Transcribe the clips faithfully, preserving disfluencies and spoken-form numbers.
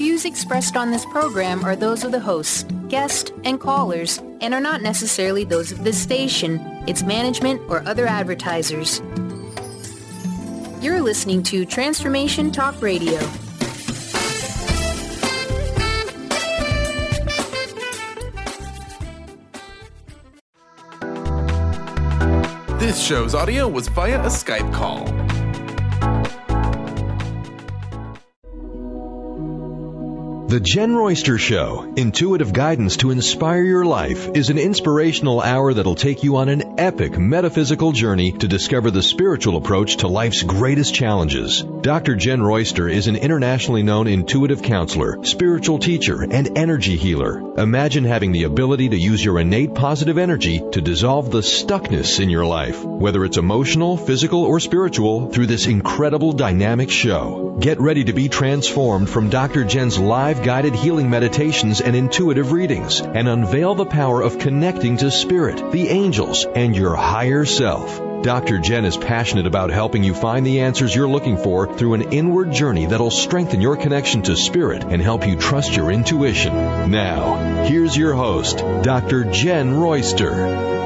views expressed on this program are those of the hosts, guests, and callers, and are not necessarily those of this station, its management, or other advertisers. You're listening to Transformation Talk Radio. This show's audio was via a Skype call. The Jen Royster Show, intuitive guidance to inspire your life, is an inspirational hour that'll take you on an epic metaphysical journey to discover the spiritual approach to life's greatest challenges. Doctor Jen Royster is an internationally known intuitive counselor, spiritual teacher, and energy healer. Imagine having the ability to use your innate positive energy to dissolve the stuckness in your life, whether it's emotional, physical, or spiritual, through this incredible dynamic show. Get ready to be transformed from Doctor Jen's live guided healing meditations and intuitive readings, and unveil the power of connecting to spirit, the angels, and your higher self. Doctor Jen is passionate about helping you find the answers you're looking for through an inward journey that'll strengthen your connection to spirit and help you trust your intuition. Now, here's your host, Doctor Jen Royster.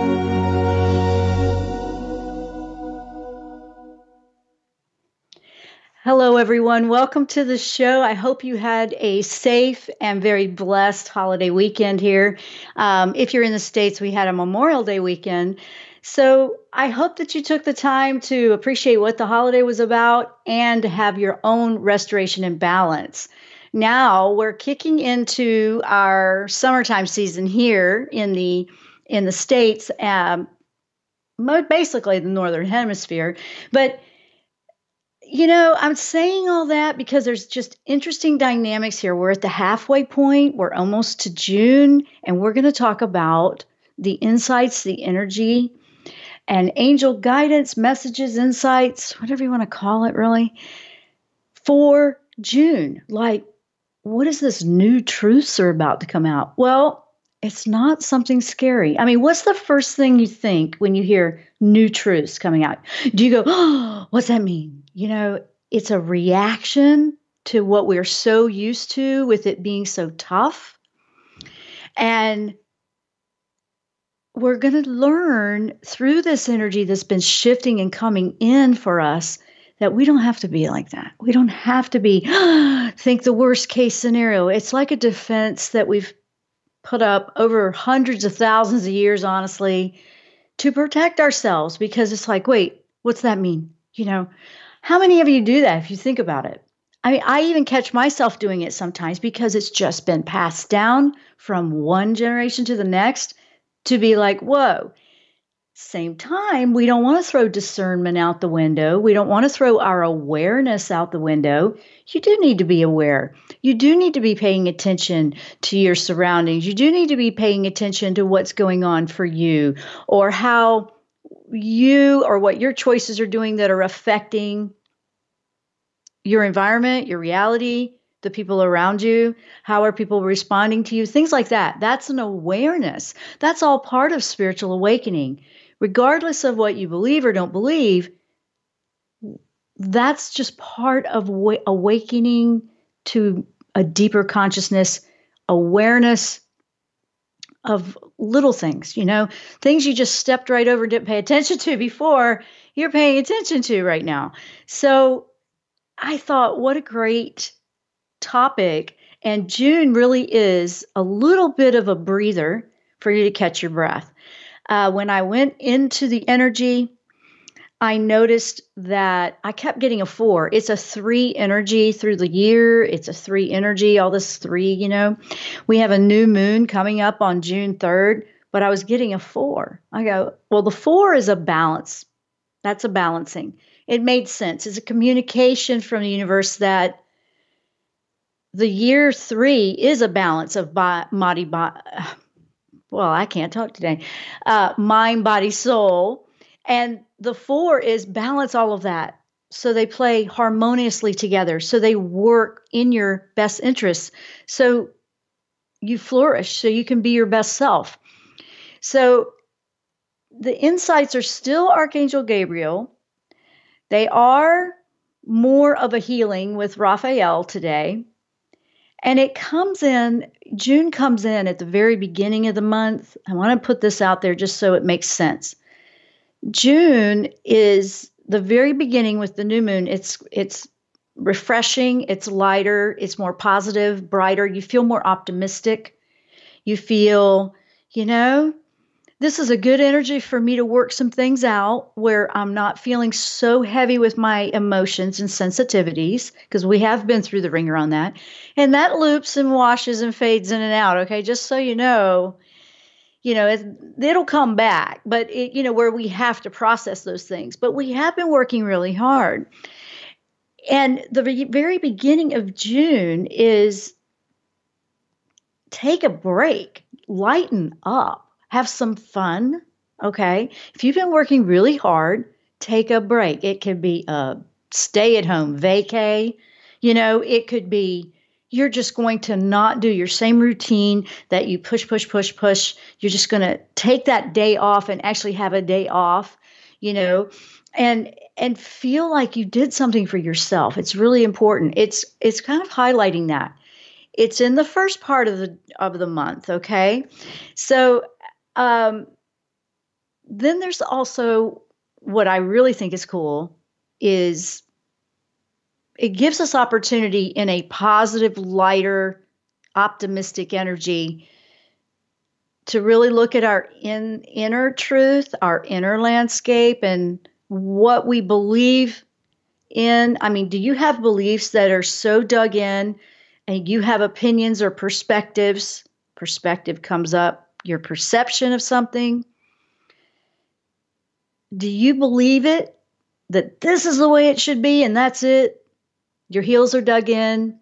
Hello, everyone. Welcome to the show. I hope you had a safe and very blessed holiday weekend here. Um, if you're in the States, we had a Memorial Day weekend. So I hope that you took the time to appreciate what the holiday was about and to have your own restoration and balance. Now we're kicking into our summertime season here in the in the States, um, basically the Northern Hemisphere. But you know, I'm saying all that because there's just interesting dynamics here. We're at the halfway point. We're almost to June, and we're going to talk about the insights, the energy, and angel guidance, messages, insights, whatever you want to call it, really, for June. Like, what is this new truths are about to come out? Well, it's not something scary. I mean, what's the first thing you think when you hear new truths coming out? Do you go, oh, what's that mean? You know, it's a reaction to what we're so used to with it being so tough. And we're going to learn through this energy that's been shifting and coming in for us that we don't have to be like that. We don't have to be, think the worst case scenario. It's like a defense that we've put up over hundreds of thousands of years, honestly, to protect ourselves, because it's like, wait, what's that mean? You know, how many of you do that if you think about it? I mean, I even catch myself doing it sometimes because it's just been passed down from one generation to the next to be like, whoa. Same time, we don't want to throw discernment out the window. We don't want to throw our awareness out the window. You do need to be aware. You do need to be paying attention to your surroundings. You do need to be paying attention to what's going on for you, or how you or what your choices are doing that are affecting your environment, your reality, the people around you. How are people responding to you? Things like that. That's an awareness. That's all part of spiritual awakening. Regardless of what you believe or don't believe, that's just part of wa- awakening to a deeper consciousness, awareness of little things, you know, things you just stepped right over and didn't pay attention to before, you're paying attention to right now. So I thought, what a great topic. And June really is a little bit of a breather for you to catch your breath. Uh, when I went into the energy, I noticed that I kept getting a four. It's a three energy through the year. It's a three energy, all this three, you know. We have a new moon coming up on June third, but I was getting a four. I go, well, the four is a balance. That's a balancing. It made sense. It's a communication from the universe that the year three is a balance of body, body, well, I can't talk today, uh, mind, body, soul. And the four is balance all of that. So they play harmoniously together. So they work in your best interests. So you flourish, so you can be your best self. So the insights are still Archangel Gabriel. They are more of a healing with Raphael today. And it comes in, June comes in at the very beginning of the month. I want to put this out there just so it makes sense. June is the very beginning with the new moon. It's it's refreshing, it's lighter, it's more positive, brighter. You feel more optimistic. You feel, you know, this is a good energy for me to work some things out where I'm not feeling so heavy with my emotions and sensitivities, because we have been through the ringer on that. And that loops and washes and fades in and out. Okay. Just so you know, you know, it, it'll come back, but it, you know, where we have to process those things, but we have been working really hard. And the very beginning of June is take a break, lighten up. Have some fun, okay? If you've been working really hard, take a break. It could be a stay-at-home vacay. You know, it could be you're just going to not do your same routine that you push, push, push, push. You're just going to take that day off and actually have a day off, you know, and and feel like you did something for yourself. It's really important. It's it's kind of highlighting that. It's in the first part of the of the month, okay? So Um, then there's also what I really think is cool is it gives us opportunity in a positive, lighter, optimistic energy to really look at our in, inner truth, our inner landscape, and what we believe in. I mean, do you have beliefs that are so dug in and you have opinions or perspectives? Perspective comes up. Your perception of something. Do you believe it? That this is the way it should be and that's it? Your heels are dug in.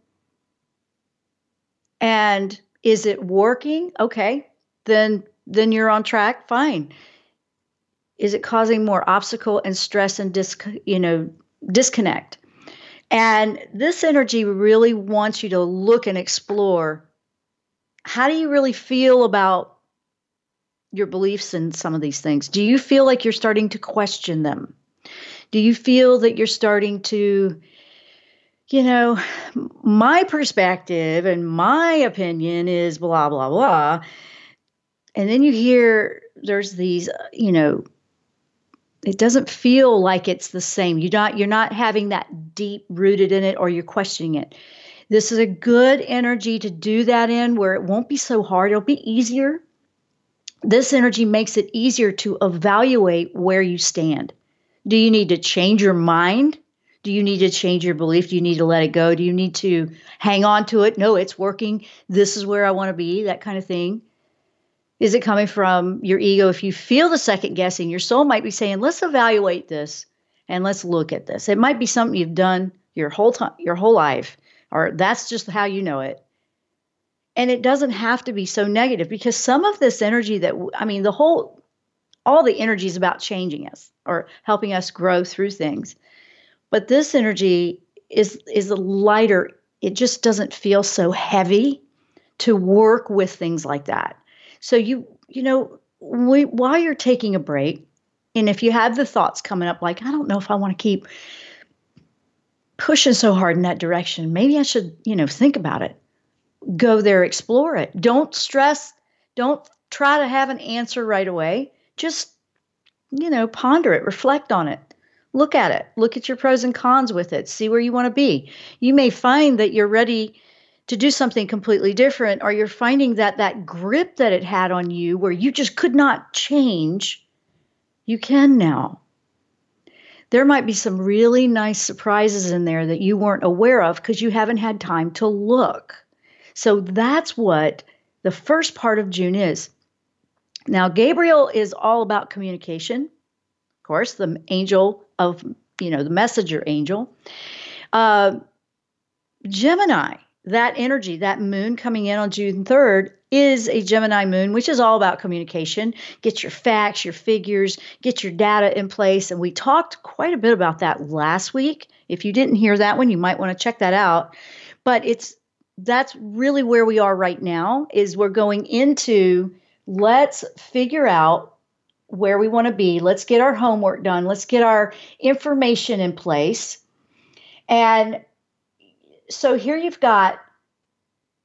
And is it working? Okay, then then you're on track. Fine. Is it causing more obstacle and stress and dis, you know, disconnect? And this energy really wants you to look and explore. How do you really feel about your beliefs in some of these things? Do you feel like you're starting to question them? Do you feel that you're starting to, you know, my perspective and my opinion is blah, blah, blah. And then you hear there's these, you know, it doesn't feel like it's the same. You're not, you're not having that deep rooted in it, or you're questioning it. This is a good energy to do that in, where it won't be so hard. It'll be easier. This energy makes it easier to evaluate where you stand. Do you need to change your mind? Do you need to change your belief? Do you need to let it go? Do you need to hang on to it? No, it's working. This is where I want to be, that kind of thing. Is it coming from your ego? If you feel the second guessing, your soul might be saying, let's evaluate this and let's look at this. It might be something you've done your whole time, your whole life, or that's just how you know it. And it doesn't have to be so negative, because some of this energy that, I mean, the whole, all the energy is about changing us or helping us grow through things. But this energy is, is a lighter. It just doesn't feel so heavy to work with things like that. So you, you know, we, while you're taking a break, and if you have the thoughts coming up, like, I don't know if I want to keep pushing so hard in that direction, maybe I should, you know, think about it. Go there, explore it. Don't stress. Don't try to have an answer right away. Just, you know, ponder it, reflect on it, look at it, look at your pros and cons with it, see where you want to be. You may find that you're ready to do something completely different, or you're finding that that grip that it had on you where you just could not change, you can now. There might be some really nice surprises in there that you weren't aware of because you haven't had time to look. So that's what the first part of June is. Now, Gabriel is all about communication. Of course, the angel of, you know, the messenger angel. Uh, Gemini, that energy, that moon coming in on June third is a Gemini moon, which is all about communication. Get your facts, your figures, get your data in place. And we talked quite a bit about that last week. If you didn't hear that one, you might want to check that out. But it's that's really where we are right now, is we're going into, let's figure out where we want to be. Let's get our homework done. Let's get our information in place. And so here you've got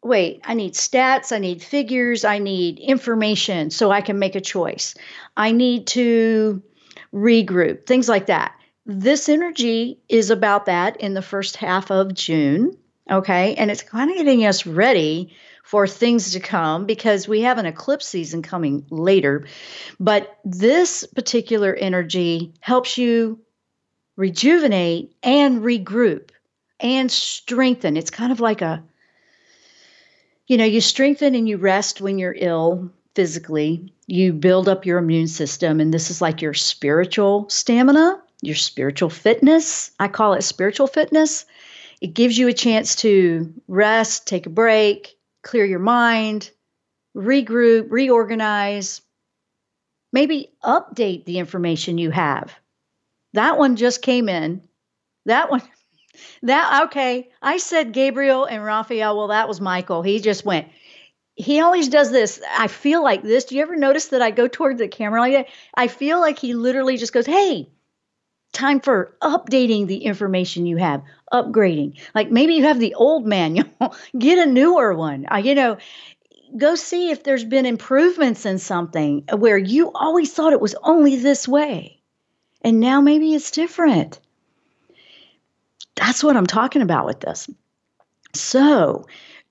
wait, I need stats, I need figures, I need information so I can make a choice. I need to regroup, things like that. This energy is about that in the first half of June, okay? And it's kind of getting us ready for things to come because we have an eclipse season coming later. But this particular energy helps you rejuvenate and regroup and strengthen. It's kind of like a, you know, you strengthen and you rest when you're ill physically. You build up your immune system, and this is like your spiritual stamina, your spiritual fitness. I call it spiritual fitness. It gives you a chance to rest, take a break, clear your mind, regroup, reorganize, maybe update the information you have. That one just came in. That one, that, okay. I said Gabriel and Raphael. Well, that was Michael. He just went. He always does this. I feel like this. Do you ever notice that I go toward the camera like that? I feel like he literally just goes, hey, time for updating the information you have, upgrading. Like maybe you have the old manual, get a newer one. Uh, you know, go see if there's been improvements in something where you always thought it was only this way. And now maybe it's different. That's what I'm talking about with this. So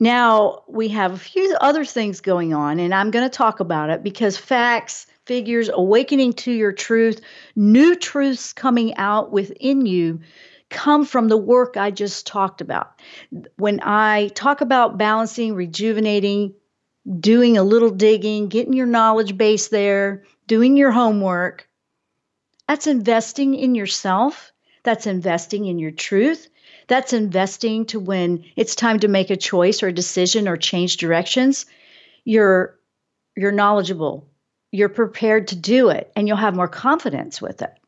now we have a few other things going on, and I'm going to talk about it because facts, figures, awakening to your truth, new truths coming out within you come from the work I just talked about. When I talk about balancing, rejuvenating, doing a little digging, getting your knowledge base there, doing your homework, that's investing in yourself. That's investing in your truth. That's investing to when it's time to make a choice or a decision or change directions. You're, you're knowledgeable. You're prepared to do it, and you'll have more confidence with it.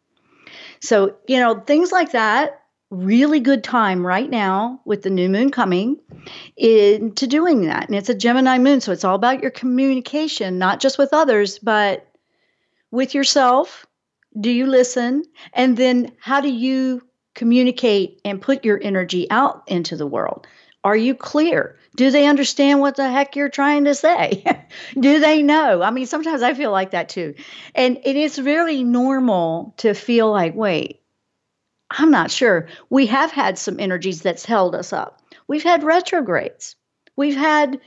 So, you know, things like that, really good time right now with the new moon coming into doing that. And it's a Gemini moon, so it's all about your communication, not just with others, but with yourself. Do you listen? And then how do you communicate and put your energy out into the world? Are you clear? Do they understand what the heck you're trying to say? Do they know? I mean, sometimes I feel like that too. And it is very normal to feel like, wait, I'm not sure. We have had some energies that's held us up. We've had retrogrades. We've had,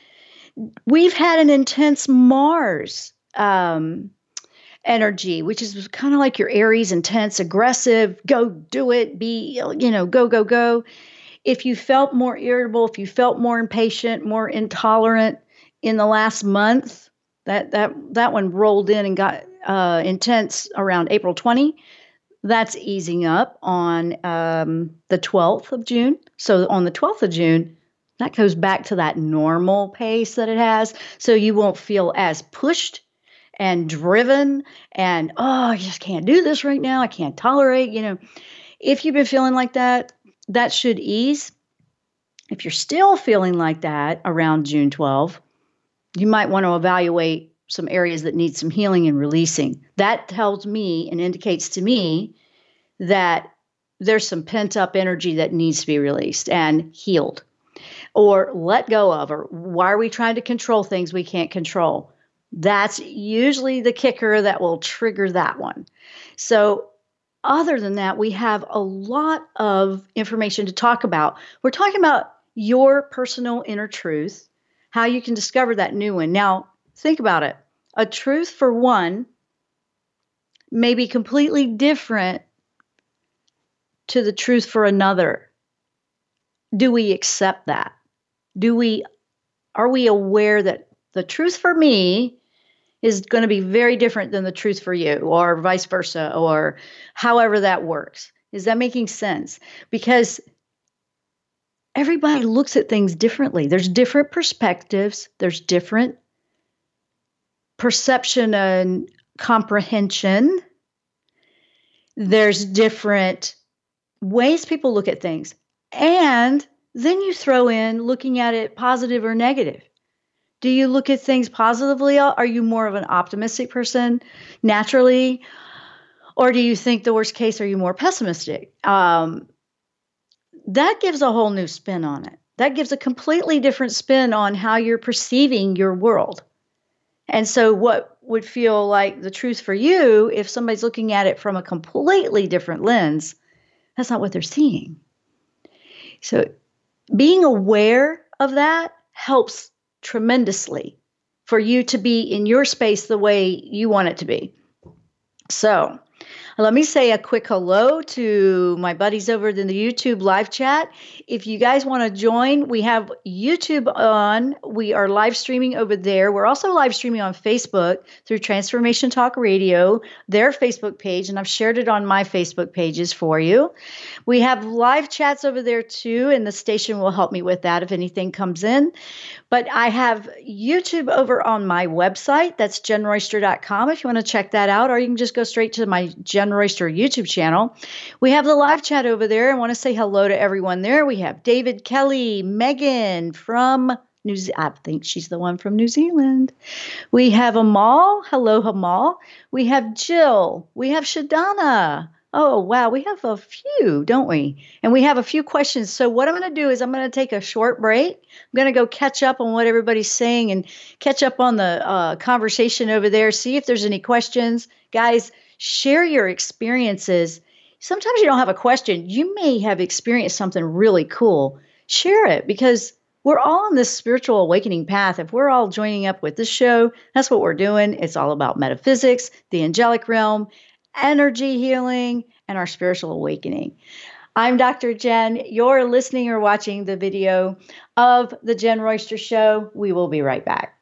we've had an intense Mars um, energy, which is kind of like your Aries, intense, aggressive, go do it, be, you know, go, go, go. If you felt more irritable, if you felt more impatient, more intolerant in the last month, that that that one rolled in and got uh, intense around April twentieth. That's easing up on um, the twelfth of June. So on the twelfth of June, that goes back to that normal pace that it has. So you won't feel as pushed and driven and, oh, I just can't do this right now. I can't tolerate, you know. If you've been feeling like that, that should ease. If you're still feeling like that around June twelfth, you might want to evaluate some areas that need some healing and releasing. That tells me and indicates to me that there's some pent-up energy that needs to be released and healed or let go of. Or why are we trying to control things we can't control? That's usually the kicker that will trigger that one. So other than that, we have a lot of information to talk about. We're talking about your personal inner truth, how you can discover that new one. Now, think about it. A truth for one may be completely different to the truth for another. Do we accept that? Do we, are we aware that the truth for me is going to be very different than the truth for you, or vice versa, or however that works? Is that making sense? Because everybody looks at things differently. There's different perspectives. There's different perception and comprehension. There's different ways people look at things. And then you throw in looking at it positive or negative. Do you look at things positively? Are you more of an optimistic person naturally? Or do you think the worst case? Are you more pessimistic? Um, that gives a whole new spin on it. that gives a completely different spin on how you're perceiving your world. And so what would feel like the truth for you, if somebody's looking at it from a completely different lens, that's not what they're seeing. So being aware of that helps tremendously for you to be in your space the way you want it to be. So let me say a quick hello to my buddies over in the YouTube live chat. If you guys want to join, we have YouTube on. We are live streaming over there. We're also live streaming on Facebook through Transformation Talk Radio, their Facebook page, and I've shared it on my Facebook pages for you. We have live chats over there too, and the station will help me with that if anything comes in. But I have YouTube over on my website. That's jen royster dot com if you want to check that out, or you can just go straight to my Jen Royster YouTube channel. We have the live chat over there. I want to say hello to everyone there. We have David Kelly, Megan from New Zealand. I think she's the one from New Zealand. We have Amal. Hello, Amal. We have Jill. We have Shadana. Oh, wow. We have a few, don't we? And we have a few questions. So what I'm going to do is I'm going to take a short break. I'm going to go catch up on what everybody's saying and catch up on the uh, conversation over there. See if there's any questions. Guys, share your experiences. Sometimes you don't have a question. You may have experienced something really cool. Share it, because we're all on this spiritual awakening path. If we're all joining up with this show, that's what we're doing. It's all about metaphysics, the angelic realm, energy healing, and our spiritual awakening. I'm Doctor Jen. You're listening or watching the video of The Jen Royster Show. We will be right back.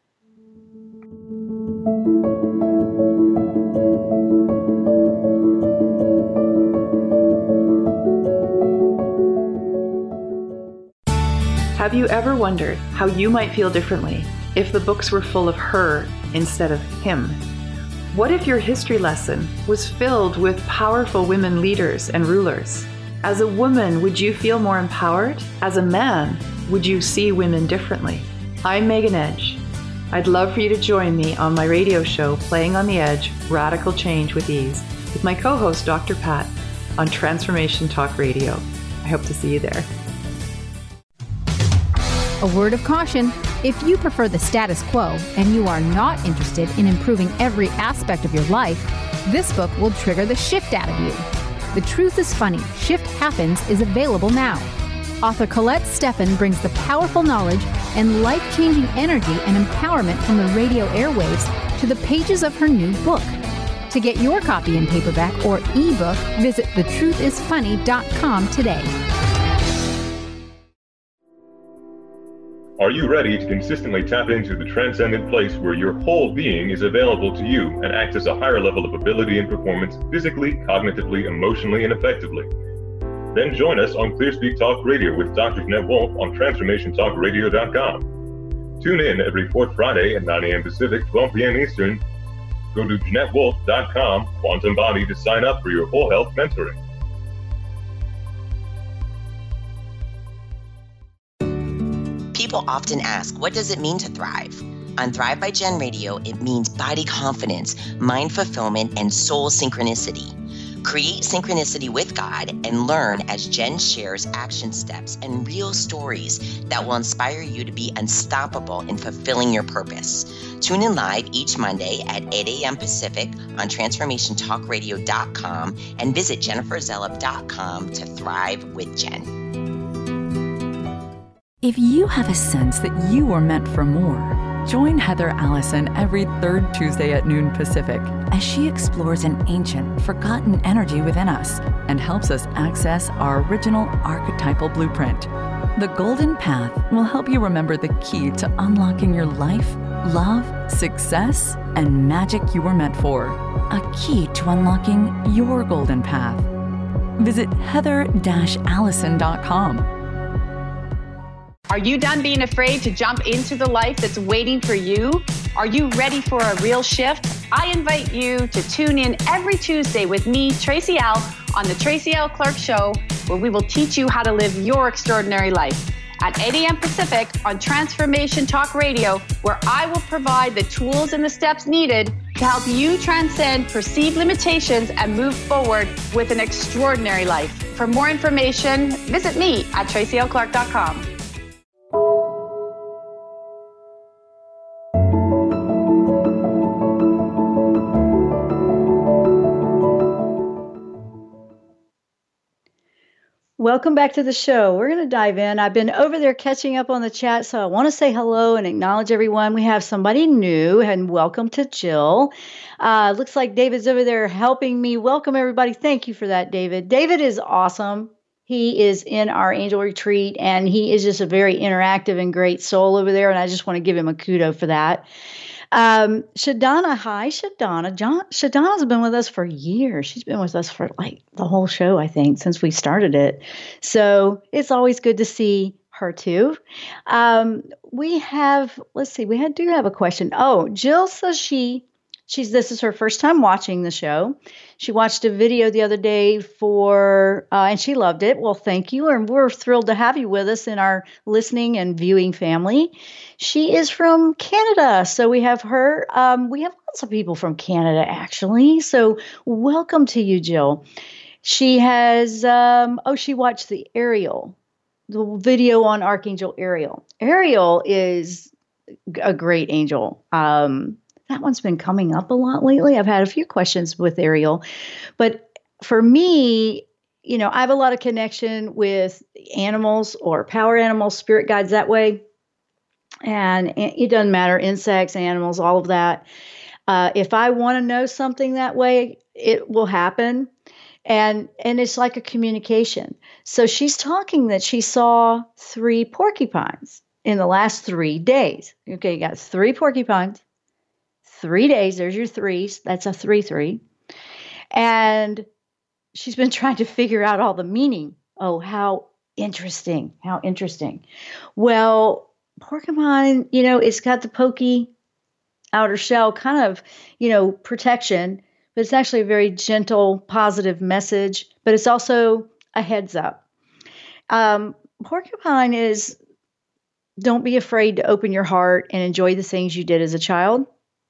Have you ever wondered how you might feel differently if the books were full of her instead of him? What if your history lesson was filled with powerful women leaders and rulers? As a woman, would you feel more empowered? As a man, would you see women differently? I'm Megan Edge. I'd love for you to join me on my radio show, Playing on the Edge, Radical Change with Ease, with my co-host, Doctor Pat, on Transformation Talk Radio. I hope to see you there. A word of caution: if you prefer the status quo and you are not interested in improving every aspect of your life, this book will trigger the shift out of you. The Truth is Funny, Shift Happens is available now. Author Colette Steffen brings the powerful knowledge and life-changing energy and empowerment from the radio airwaves to the pages of her new book. To get your copy in paperback or ebook, visit the truth is funny dot com today. Are you ready to consistently tap into the transcendent place where your whole being is available to you and access a higher level of ability and performance physically, cognitively, emotionally, and effectively? Then join us on ClearSpeak Talk Radio with Doctor Jeanette Wolf on transformation talk radio dot com. Tune in every fourth Friday at nine a.m. Pacific, twelve p.m. Eastern. Go to jeanette wolf dot com, Quantum Body, to sign up for your whole health mentoring. People often ask, what does it mean to thrive? On Thrive by Jen Radio, it means body confidence, mind fulfillment, and soul synchronicity. Create synchronicity with God and learn as Jen shares action steps and real stories that will inspire you to be unstoppable in fulfilling your purpose. Tune in live each Monday at eight a.m. Pacific on transformation talk radio dot com and visit jennifer zellup dot com to thrive with Jen. If you have a sense that you are meant for more, join Heather Allison every third Tuesday at noon Pacific as she explores an ancient, forgotten energy within us and helps us access our original archetypal blueprint. The Golden Path will help you remember the key to unlocking your life, love, success, and magic you were meant for. A key to unlocking your golden path. Visit heather dash allison dot com. Are you done being afraid to jump into the life that's waiting for you? Are you ready for a real shift? I invite you to tune in every Tuesday with me, Tracy L, on the Tracy L Clark Show, where we will teach you how to live your extraordinary life. At eight a.m. Pacific on Transformation Talk Radio, where I will provide the tools and the steps needed to help you transcend perceived limitations and move forward with an extraordinary life. For more information, visit me at tracy l clark dot com. Welcome back to the show. We're going to dive in. I've been over there catching up on the chat, so I want to say hello and acknowledge everyone. We have somebody new, and welcome to Jill. Uh, looks like David's over there helping me. Welcome, everybody. Thank you for that, David. David is awesome. He is in our angel retreat, and he is just a very interactive and great soul over there, and I just want to give him a kudo for that. Um, Shadana, hi, Shadana. John, Shadana's been with us for years. She's been with us for like the whole show, I think, since we started it. So it's always good to see her too. Um, we have, let's see, we had, do have a question. Oh, Jill says she, she's, this is her first time watching the show. She watched a video the other day for, uh, and she loved it. Well, thank you. And we're thrilled to have you with us in our listening and viewing family. She is from Canada. So we have her. Um, we have lots of people from Canada, actually. So welcome to you, Jill. She has, um, oh, she watched the Ariel, the video on Archangel Ariel. Ariel is a great angel. Um, That one's been coming up a lot lately. I've had a few questions with Ariel. But for me, you know, I have a lot of connection with animals or power animals, spirit guides that way. And it doesn't matter, insects, animals, all of that. Uh, if I want to know something that way, it will happen. And and it's like a communication. So she's talking that she saw three porcupines in the last three days. Okay, you got three porcupines. Three days, there's your threes. That's a three, three. And she's been trying to figure out all the meaning. Oh, how interesting. How interesting. Well, porcupine, you know, it's got the pokey outer shell kind of, you know, protection, but it's actually a very gentle, positive message, but it's also a heads up. Um, porcupine is, don't be afraid to open your heart and enjoy the things you did as a child.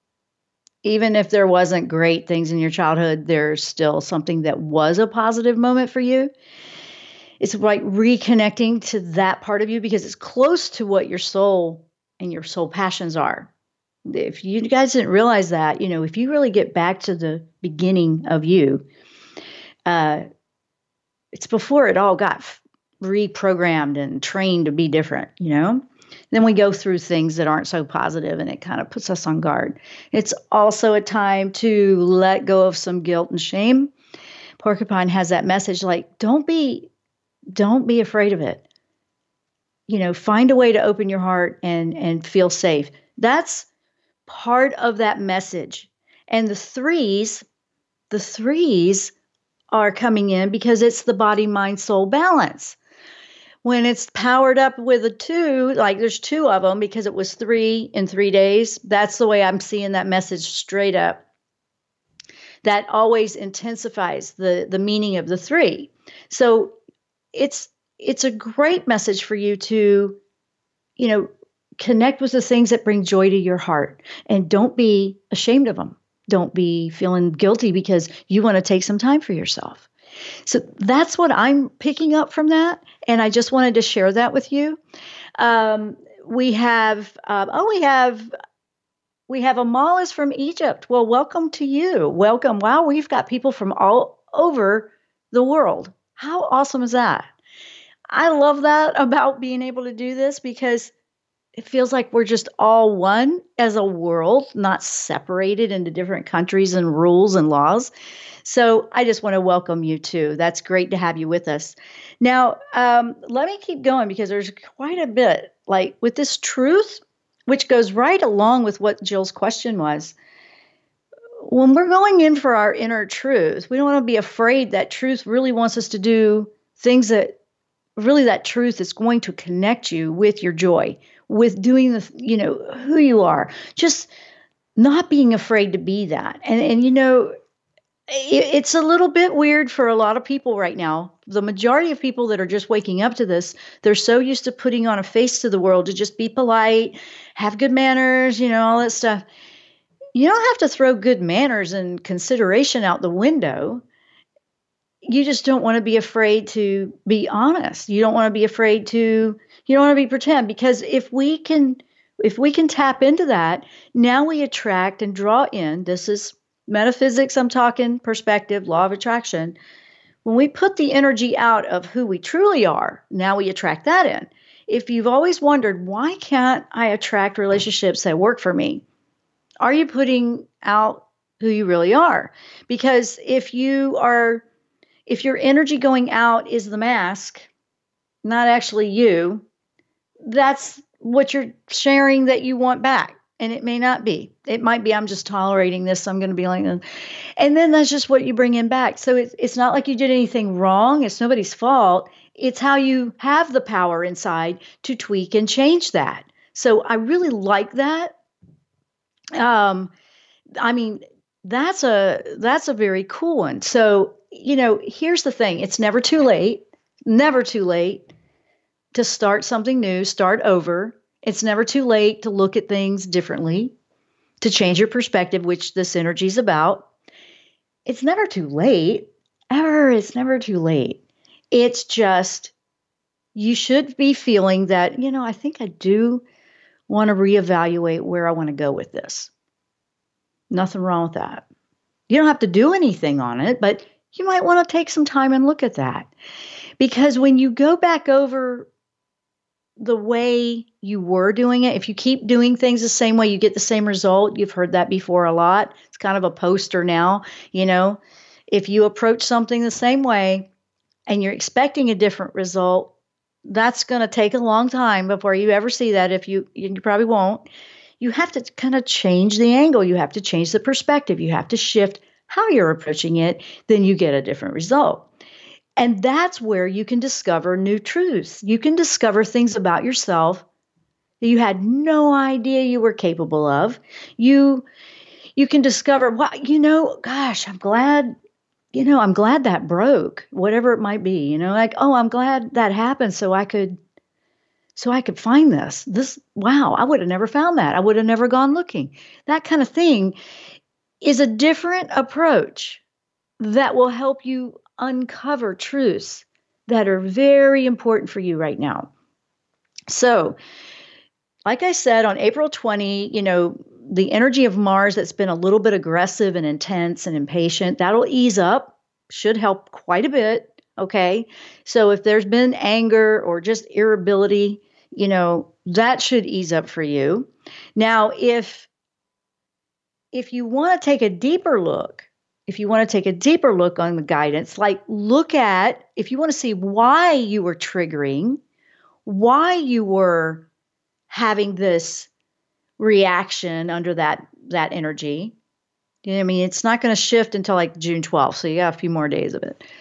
Even if there wasn't great things in your childhood, there's still something that was a positive moment for you. It's like reconnecting to that part of you because it's close to what your soul and your soul passions are. If you guys didn't realize that, you know, if you really get back to the beginning of you, uh, it's before it all got reprogrammed and trained to be different, you know? Then we go through things that aren't so positive and it kind of puts us on guard. It's also a time to let go of some guilt and shame. Porcupine has that message like, don't be, don't be afraid of it. You know, find a way to open your heart and, and feel safe. That's part of that message. And the threes, the threes are coming in because it's the body, mind, soul balance. When it's powered up with a two, like there's two of them because it was three in three days. That's the way I'm seeing that message straight up. That always intensifies the, the meaning of the three. So it's it's a great message for you to, you know, connect with the things that bring joy to your heart. And don't be ashamed of them. Don't be feeling guilty because you want to take some time for yourself. So that's what I'm picking up from that. And I just wanted to share that with you. Um, we have, um, oh, we have, we have Amal is from Egypt. Well, welcome to you. Welcome. Wow. We've got people from all over the world. How awesome is that? I love that about being able to do this because it feels like we're just all one as a world, not separated into different countries and rules and laws. So I just want to welcome you too. That's great to have you with us. Now, um, let me keep going because there's quite a bit like with this truth, which goes right along with what Jill's question was. When we're going in for our inner truth, we don't want to be afraid that truth really wants us to do things that really that truth is going to connect you with your joy, with doing the, you know, who you are, just not being afraid to be that. And, and you know, it, it's a little bit weird for a lot of people right now. The majority of people that are just waking up to this, they're so used to putting on a face to the world to just be polite, have good manners, you know, all that stuff. You don't have to throw good manners and consideration out the window. You just don't want to be afraid to be honest. You don't want to be afraid to, you don't want to be pretend, because if we can, if we can tap into that, now we attract and draw in, this is metaphysics, I'm talking perspective, law of attraction. When we put the energy out of who we truly are, now we attract that in. If you've always wondered, why can't I attract relationships that work for me? Are you putting out who you really are? Because if you are, if your energy going out is the mask, not actually you, that's what you're sharing that you want back. And it may not be. It might be, I'm just tolerating this, so I'm going to be like this. And then that's just what you bring in back. So it's, it's not like you did anything wrong. It's nobody's fault. It's how you have the power inside to tweak and change that. So I really like that. Um, I mean, that's a that's a very cool one. So, you know, here's the thing. It's never too late, never too late to start something new, start over. It's never too late to look at things differently, to change your perspective, which this energy is about. It's never too late, ever. It's never too late. It's just, you should be feeling that, you know, I think I do want to reevaluate where I want to go with this. Nothing wrong with that. You don't have to do anything on it, but you might want to take some time and look at that. Because when you go back over the way you were doing it, if you keep doing things the same way, you get the same result. You've heard that before a lot. It's kind of a poster now. You know, if you approach something the same way and you're expecting a different result, that's going to take a long time before you ever see that. If you, you probably won't. You have to kind of change the angle. You have to change the perspective. You have to shift how you're approaching it. Then you get a different result. And that's where you can discover new truths. You can discover things about yourself that you had no idea you were capable of. You, you can discover, wow, you know, gosh, I'm glad, you know, I'm glad that broke, whatever it might be, you know, like, oh, I'm glad that happened so I could, so I could find this, this, wow, I would have never found that. I would have never gone looking. That kind of thing is a different approach that will help you uncover truths that are very important for you right now. So, like I said, on April twentieth, you know, the energy of Mars that's been a little bit aggressive and intense and impatient, that'll ease up, should help quite a bit. Okay. So if there's been anger or just irritability, you know, that should ease up for you. Now, if, if you want to take a deeper look, If you want to take a deeper look on the guidance, like look at, if you want to see why you were triggering, why you were having this reaction under that, that energy. You know what I mean? It's not going to shift until like June twelfth. So you got a few more days of it.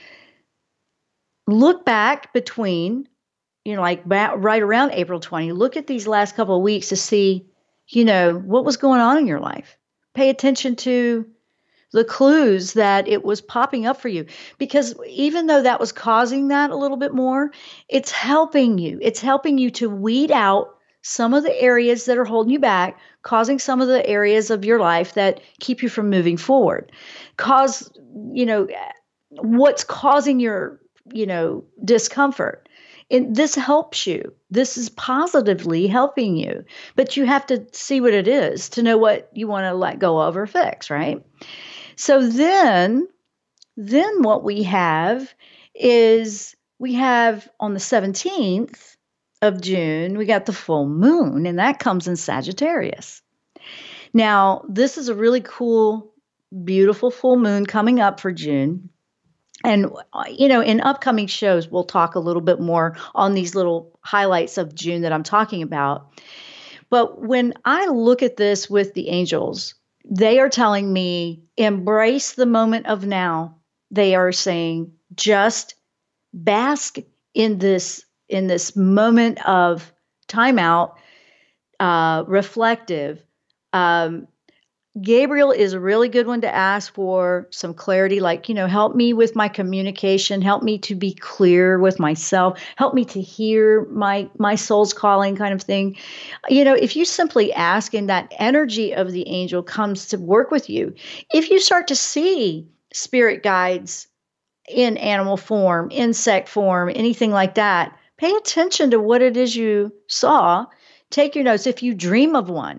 Look back between, you know, like right around April twentieth, look at these last couple of weeks to see, you know, what was going on in your life. Pay attention to the clues that it was popping up for you. Because even though that was causing that a little bit more, it's helping you. It's helping you to weed out some of the areas that are holding you back, causing some of the areas of your life that keep you from moving forward. Cause, you know, what's causing your, you know, discomfort. And this helps you. This is positively helping you. But you have to see what it is to know what you want to let go of or fix, right? So then, then what we have is we have on the seventeenth of June, we got the full moon, and that comes in Sagittarius. Now, this is a really cool, beautiful full moon coming up for June. And, you know, in upcoming shows, we'll talk a little bit more on these little highlights of June that I'm talking about. But when I look at this with the angels, they are telling me, embrace the moment of now. They are saying, just bask in this, in this moment of timeout, uh, reflective. Um, Gabriel is a really good one to ask for some clarity, like, you know, help me with my communication, help me to be clear with myself, help me to hear my my soul's calling kind of thing. You know, if you simply ask and that energy of the angel comes to work with you, if you start to see spirit guides in animal form, insect form, anything like that, pay attention to what it is you saw. Take your notes. If you dream of one,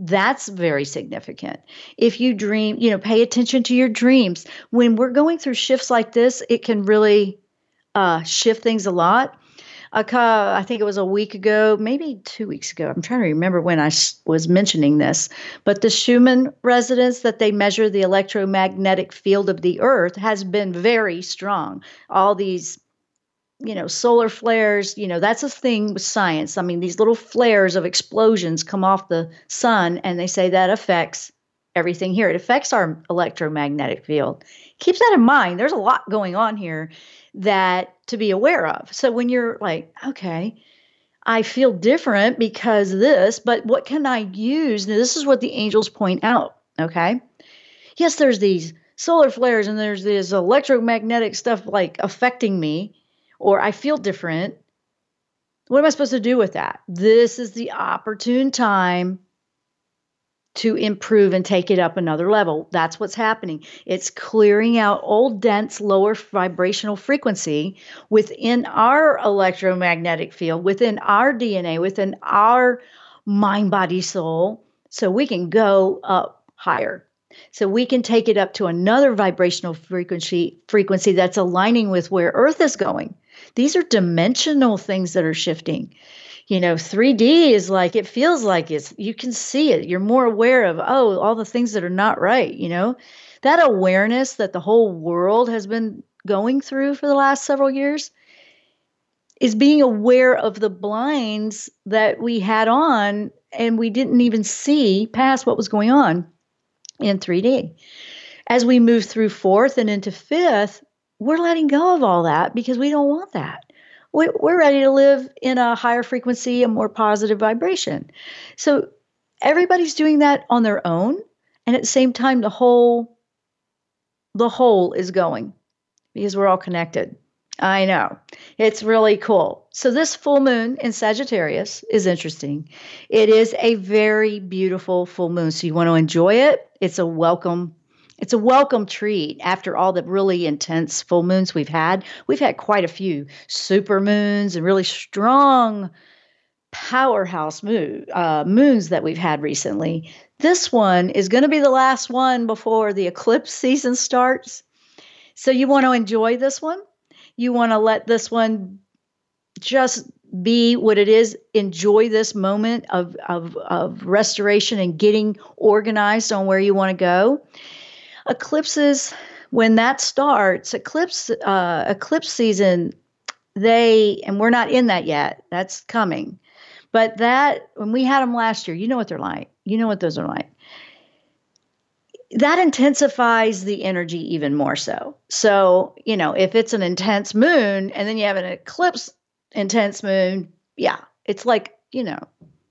That's very significant. If you dream, you know, pay attention to your dreams. When we're going through shifts like this, it can really uh, shift things a lot. Uh, I think it was a week ago, maybe two weeks ago. I'm trying to remember when I was mentioning this. But the Schumann resonance that they measure the electromagnetic field of the Earth has been very strong. All these, you know, solar flares, you know, that's a thing with science. I mean, these little flares of explosions come off the sun, and they say that affects everything here. It affects our electromagnetic field. Keep that in mind. There's a lot going on here that to be aware of. So when you're like, okay, I feel different because this, but what can I use? Now, this is what the angels point out, okay? Yes, there's these solar flares and there's this electromagnetic stuff like affecting me, or I feel different. What am I supposed to do with that? This is the opportune time to improve and take it up another level. That's what's happening. It's clearing out old, dense, lower vibrational frequency within our electromagnetic field, within our D N A, within our mind, body, soul, so we can go up higher. So we can take it up to another vibrational frequency, frequency that's aligning with where Earth is going. These are dimensional things that are shifting. You know, three D is like, it feels like it's, you can see it. You're more aware of, oh, all the things that are not right, you know? That awareness that the whole world has been going through for the last several years is being aware of the blinds that we had on and we didn't even see past what was going on in three D. As we move through fourth and into fifth, we're letting go of all that because we don't want that. We're ready to live in a higher frequency, a more positive vibration. So everybody's doing that on their own. And at the same time, the whole, the whole is going because we're all connected. I know. It's really cool. So this full moon in Sagittarius is interesting. It is a very beautiful full moon. So you want to enjoy it. It's a welcome It's a welcome treat after all the really intense full moons we've had. We've had quite a few super moons and really strong powerhouse moon, uh, moons that we've had recently. This one is going to be the last one before the eclipse season starts. So you want to enjoy this one. You want to let this one just be what it is. Enjoy this moment of, of, of restoration and getting organized on where you want to go. Eclipses, when that starts, eclipse uh, eclipse season, they, and we're not in that yet, that's coming. But that, when we had them last year, you know what they're like. You know what those are like. That intensifies the energy even more so. So, you know, if it's an intense moon and then you have an eclipse intense moon, yeah, it's like, you know,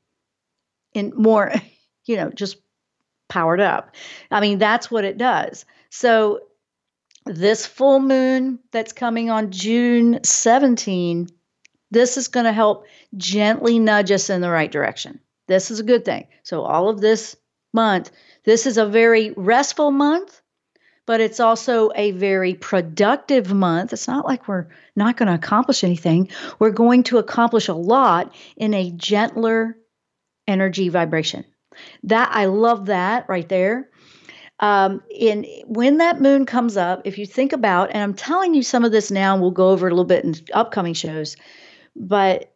in more, you know, just powered up. I mean, that's what it does. So this full moon that's coming on June seventeenth, this is going to help gently nudge us in the right direction. This is a good thing. So all of this month, this is a very restful month, but it's also a very productive month. It's not like we're not going to accomplish anything. We're going to accomplish a lot in a gentler energy vibration. That, I love that right there. Um, in when that moon comes up, if you think about, and I'm telling you some of this now, and we'll go over it a little bit in upcoming shows, but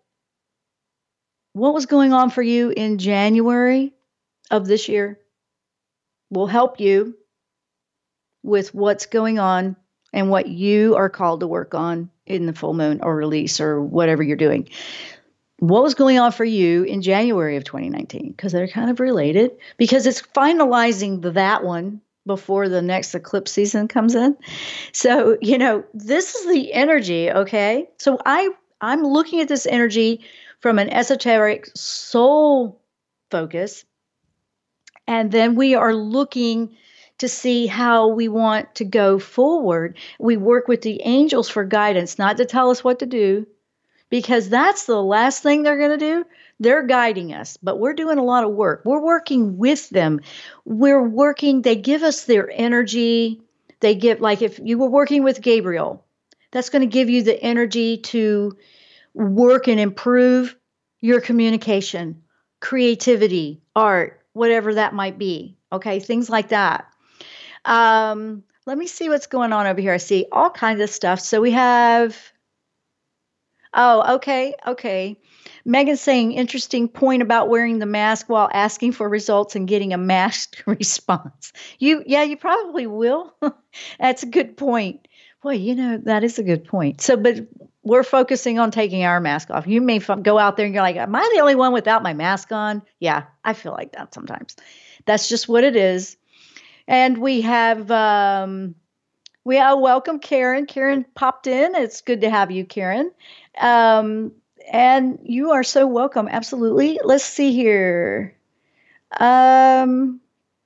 what was going on for you in January of this year will help you with what's going on and what you are called to work on in the full moon or release or whatever you're doing. What was going on for you in January of twenty nineteen? Because they're kind of related, because it's finalizing that one before the next eclipse season comes in. So, you know, this is the energy, okay? So I, I'm looking at this energy from an esoteric soul focus, and then we are looking to see how we want to go forward. We work with the angels for guidance, not to tell us what to do, because that's the last thing they're going to do. They're guiding us, but we're doing a lot of work. We're working with them. We're working, they give us their energy. They give, like if you were working with Gabriel, that's going to give you the energy to work and improve your communication, creativity, art, whatever that might be. Okay, things like that. Um, let me see what's going on over here. I see all kinds of stuff. So we have, oh, okay, okay. Megan's saying, interesting point about wearing the mask while asking for results and getting a masked response. You, yeah, you probably will. That's a good point. Boy, you know, that is a good point. So, but we're focusing on taking our mask off. You may f- go out there and you're like, am I the only one without my mask on? Yeah, I feel like that sometimes. That's just what it is. And we have, um, we uh, welcome Karen. Karen popped in. It's good to have you, Karen. Um, and you are so welcome. Absolutely. Let's see here. Um,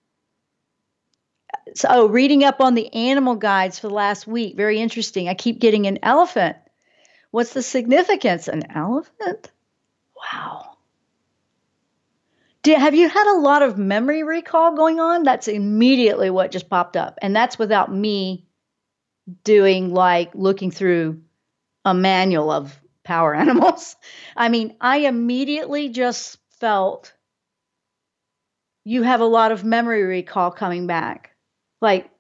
so, oh, reading up on the animal guides for the last week. Very interesting. I keep getting an elephant. What's the significance? An elephant? Wow. Do, have you had a lot of memory recall going on? That's immediately what just popped up. And that's without me doing like looking through a manual of power animals. I mean, I immediately just felt you have a lot of memory recall coming back. Like,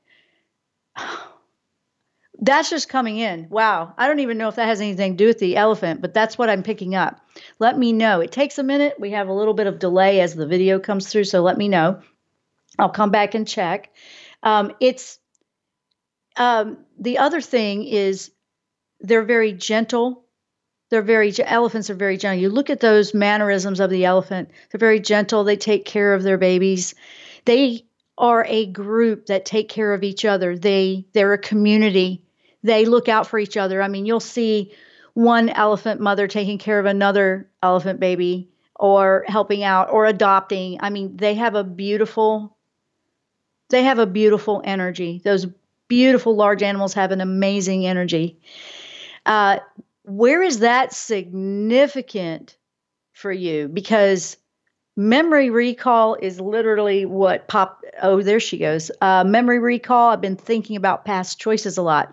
that's just coming in. Wow. I don't even know if that has anything to do with the elephant, but that's what I'm picking up. Let me know. It takes a minute. We have a little bit of delay as the video comes through, so let me know. I'll come back and check. Um, it's um, the other thing is they're very gentle. They're very, elephants are very gentle. You look at those mannerisms of the elephant. They're very gentle. They take care of their babies. They are a group that take care of each other. They, they're a community. They look out for each other. I mean, you'll see one elephant mother taking care of another elephant baby or helping out or adopting. I mean, they have a beautiful, they have a beautiful energy. Those beautiful large animals have an amazing energy. Uh, where is that significant for you? Because memory recall is literally what pop. Oh, there she goes. Uh, memory recall. I've been thinking about past choices a lot.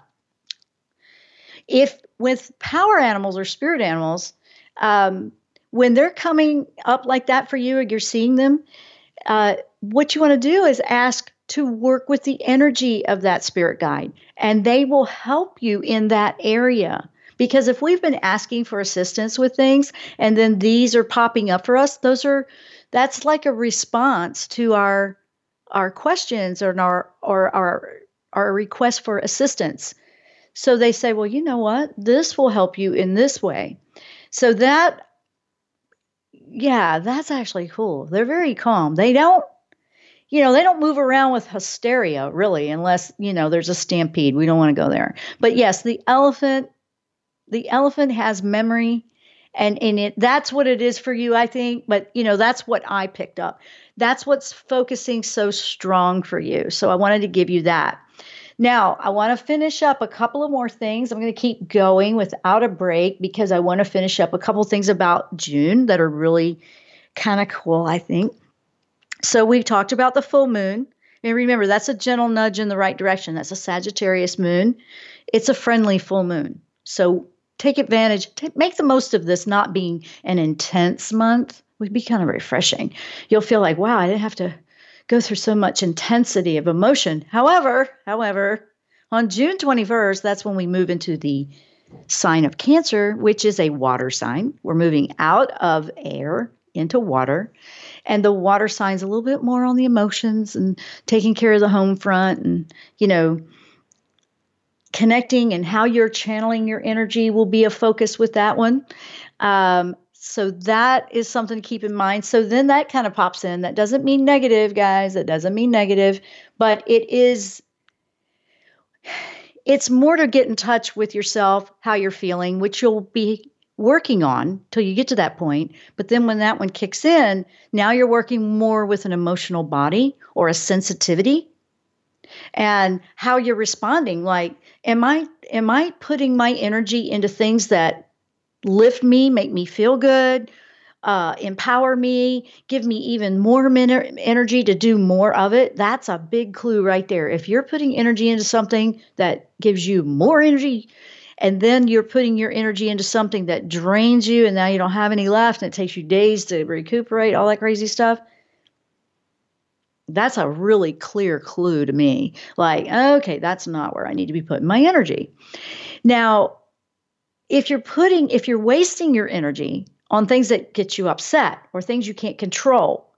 If with power animals or spirit animals, um, when they're coming up like that for you or you're seeing them, uh, what you want to do is ask to work with the energy of that spirit guide, and they will help you in that area. Because if we've been asking for assistance with things and then these are popping up for us, those are, that's like a response to our our questions or our or our our request for assistance. So they say, well, you know what? This will help you in this way. So that, yeah, that's actually cool. They're very calm. They don't, you know, they don't move around with hysteria really, unless, you know, there's a stampede. We don't want to go there. But yes, the elephant, the elephant has memory, and in it, that's what it is for you, I think. But, you know, that's what I picked up. That's what's focusing so strong for you. So I wanted to give you that. Now, I want to finish up a couple of more things. I'm going to keep going without a break because I want to finish up a couple of things about June that are really kind of cool, I think. So we've talked about the full moon. And remember, that's a gentle nudge in the right direction. That's a Sagittarius moon. It's a friendly full moon. So take advantage, t- make the most of this not being an intense month. Would be kind of refreshing. You'll feel like, wow, I didn't have to go through so much intensity of emotion. However, however, on June twenty-first, that's when we move into the sign of Cancer, which is a water sign. We're moving out of air into water. And the water sign's a little bit more on the emotions and taking care of the home front and, you know, connecting and how you're channeling your energy will be a focus with that one. Um, So that is something to keep in mind. So then that kind of pops in. That doesn't mean negative, guys. That doesn't mean negative, but it is, it's more to get in touch with yourself, how you're feeling, which you'll be working on till you get to that point. But then when that one kicks in, now you're working more with an emotional body or a sensitivity and how you're responding. Like, am I, am I putting my energy into things that lift me, make me feel good, uh, empower me, give me even more min- energy to do more of it? That's a big clue right there. If you're putting energy into something that gives you more energy, and then you're putting your energy into something that drains you, and now you don't have any left, and it takes you days to recuperate, all that crazy stuff, That's a really clear clue to me. Like, okay, that's not where I need to be putting my energy. Now, if you're putting, if you're wasting your energy on things that get you upset or things you can't control,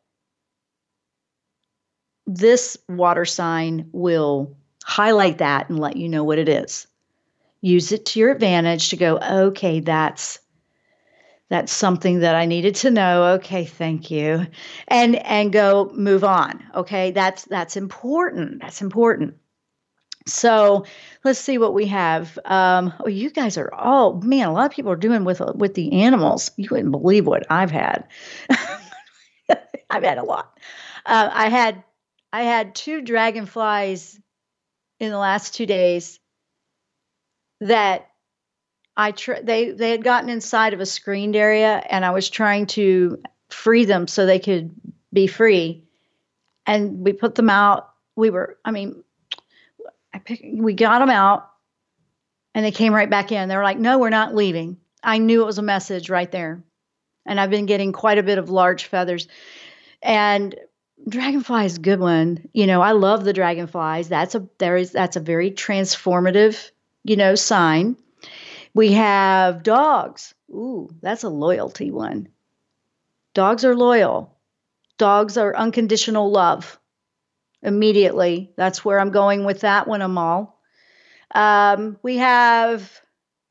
this water sign will highlight that and let you know what it is. Use it to your advantage to go, okay, that's that's something that I needed to know. Okay, thank you. And and go move on. Okay, that's that's important. That's important. So let's see what we have. Um, oh, you guys are all, man, a lot of people are doing with with the animals. You wouldn't believe what I've had. I've had a lot. Uh, I had I had two dragonflies in the last two days that I tr- they they had gotten inside of a screened area, and I was trying to free them so they could be free. And we put them out. We were, I mean, I pick, we got them out, and they came right back in. They were like, "No, we're not leaving." I knew it was a message right there, and I've been getting quite a bit of large feathers. And dragonfly is a good one. You know, I love the dragonflies. That's a there is that's a very transformative, you know, sign. We have dogs. Ooh, that's a loyalty one. Dogs are loyal. Dogs are unconditional love. Immediately, that's where I'm going with that one, Amal. Um, we have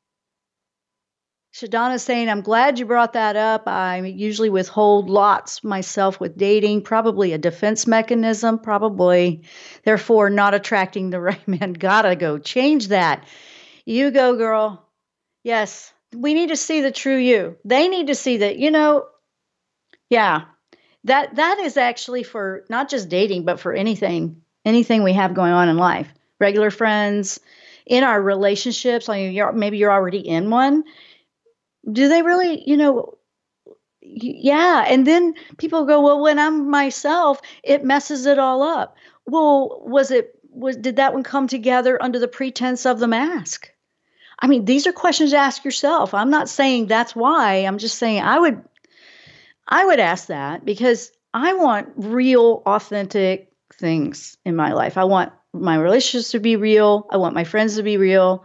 Shadana saying, I'm glad you brought that up. I usually withhold lots myself with dating, probably a defense mechanism, probably, therefore not attracting the right man. Gotta go change that. You go, girl. Yes, we need to see the true you. They need to see that, you know, yeah, that that is actually for not just dating, but for anything, anything we have going on in life, regular friends, in our relationships. I mean, you're, maybe you're already in one. Do they really, you know, yeah. And then people go, well, when I'm myself, it messes it all up. Well, was it, was, did that one come together under the pretense of the mask? I mean, these are questions to ask yourself. I'm not saying that's why. I'm just saying I would, I would ask that because I want real, authentic things in my life. I want my relationships to be real. I want my friends to be real.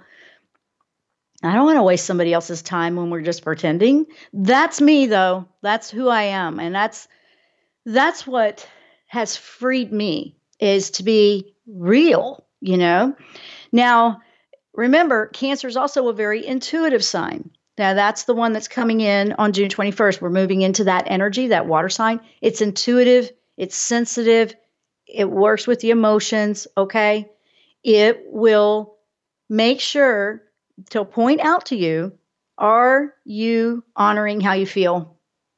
I don't want to waste somebody else's time when we're just pretending. That's me, though. That's who I am. And that's, that's what has freed me, is to be real, you know? Now, remember, Cancer is also a very intuitive sign. Now, that's the one that's coming in on June twenty-first. We're moving into that energy, that water sign. It's intuitive. It's sensitive. It works with the emotions, okay? It will make sure to point out to you, are you honoring how you feel?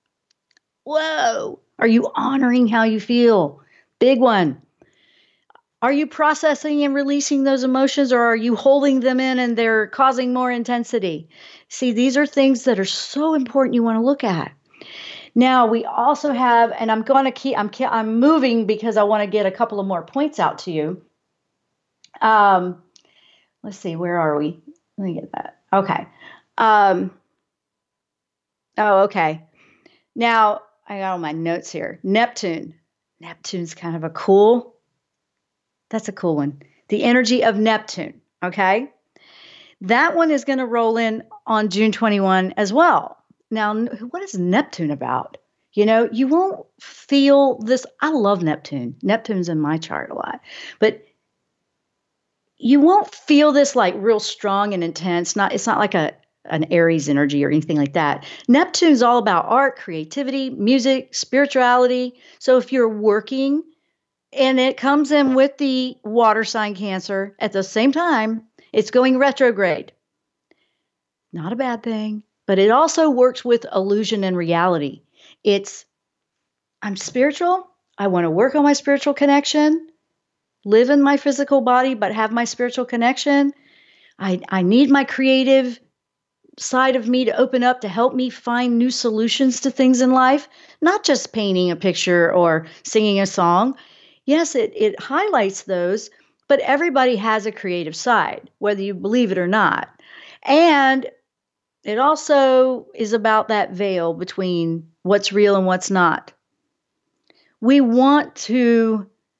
Whoa. Are you honoring how you feel? Big one. Are you processing and releasing those emotions, or are you holding them in and they're causing more intensity? See, these are things that are so important you want to look at. Now, we also have, and I'm going to keep, I'm, I'm moving because I want to get a couple of more points out to you. Um, let's see, where are we? Let me get that. Okay. Um, oh, okay. Now, I got all my notes here. Neptune. Neptune's kind of a cool, that's a cool one. The energy of Neptune, okay? That one is going to roll in on June twenty-first as well. Now, what is Neptune about? You know, you won't feel this. I love Neptune. Neptune's in my chart a lot. But you won't feel this like real strong and intense. Not, it's not like a an Aries energy or anything like that. Neptune's all about art, creativity, music, spirituality. So if you're working, and it comes in with the water sign Cancer at the same time, it's going retrograde. Not a bad thing, but it also works with illusion and reality. It's, I'm spiritual. I want to work on my spiritual connection, live in my physical body, but have my spiritual connection. I, I need my creative side of me to open up to help me find new solutions to things in life, not just painting a picture or singing a song. Yes, it, it highlights those, but everybody has a creative side, whether you believe it or not. And it also is about that veil between what's real and what's not. We want to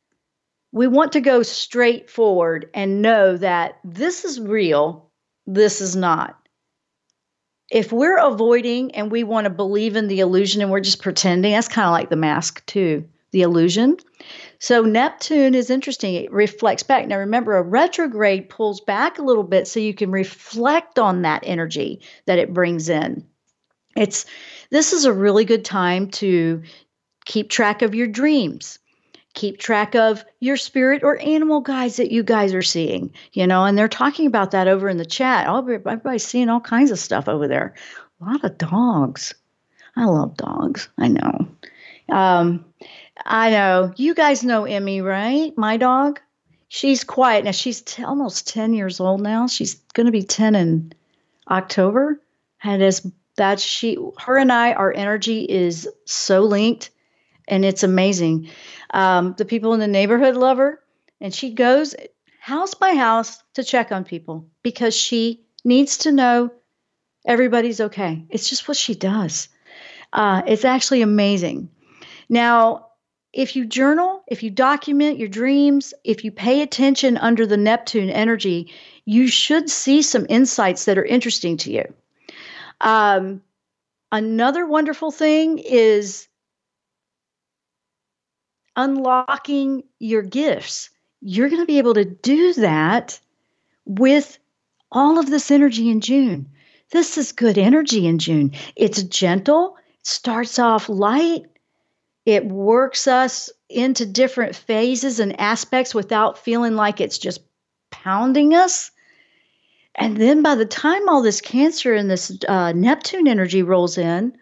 we want to go straight forward and know that this is real, this is not. If we're avoiding and we want to believe in the illusion and we're just pretending, that's kind of like the mask too, the illusion. So Neptune is interesting. It reflects back. Now remember, a retrograde pulls back a little bit so you can reflect on that energy that it brings in. It's this is a really good time to keep track of your dreams. Keep track of your spirit or animal guides that you guys are seeing, you know, and they're talking about that over in the chat. Oh, everybody's seeing all kinds of stuff over there. A lot of dogs. I love dogs. I know. Um, I know. You guys know Emmy, right? My dog. She's quiet. Now, she's t- almost ten years old now. She's going to be ten in October. And as that she, her and I, our energy is so linked. And it's amazing. Um, the people in the neighborhood love her. And she goes house by house to check on people because she needs to know everybody's okay. It's just what she does. Uh, it's actually amazing. Now, if you journal, if you document your dreams, if you pay attention under the Neptune energy, you should see some insights that are interesting to you. Um, another wonderful thing is unlocking your gifts. You're going to be able to do that with all of this energy in June. This is good energy in June. It's gentle, it starts off light, it works us into different phases and aspects without feeling like it's just pounding us. And then by the time all this Cancer and this uh, Neptune energy rolls in,